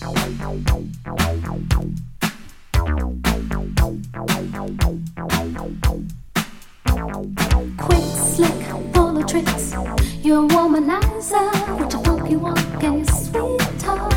Quick, slick, full of tricks. You're a womanizer with your funky walk and your sweet talk.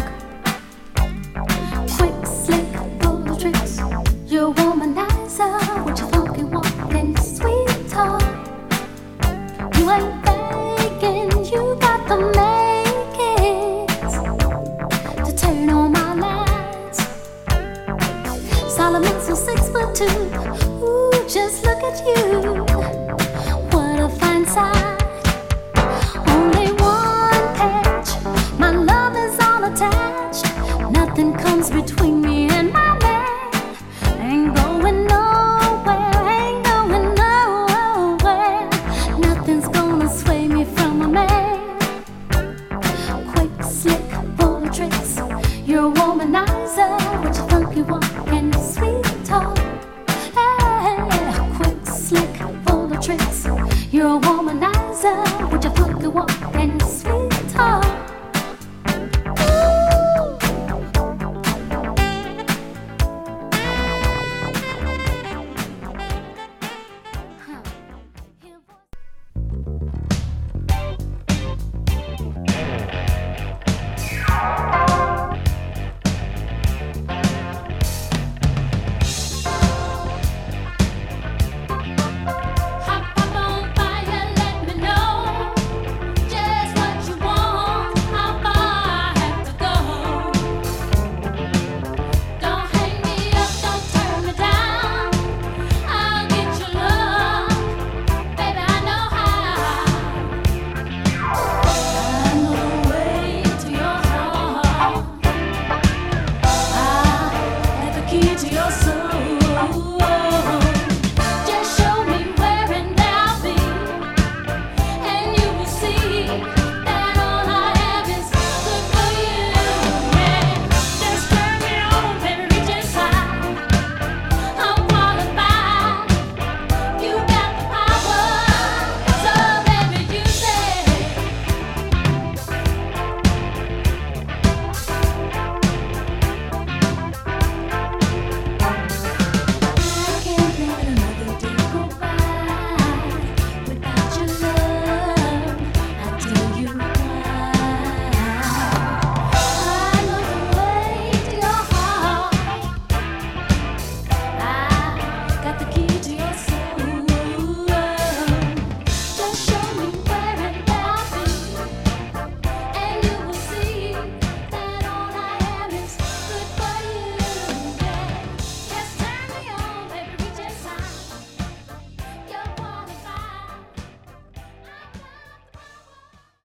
Quick, slick, full of tricks. You're a womanizer with your funky walk and your sweet talk. You ain't faking, you got the makings to turn on my lights. Solomon's so 6'2". Ooh, just look at you. What a fine sight. Only one page. My love is all attached. Nothing comes between me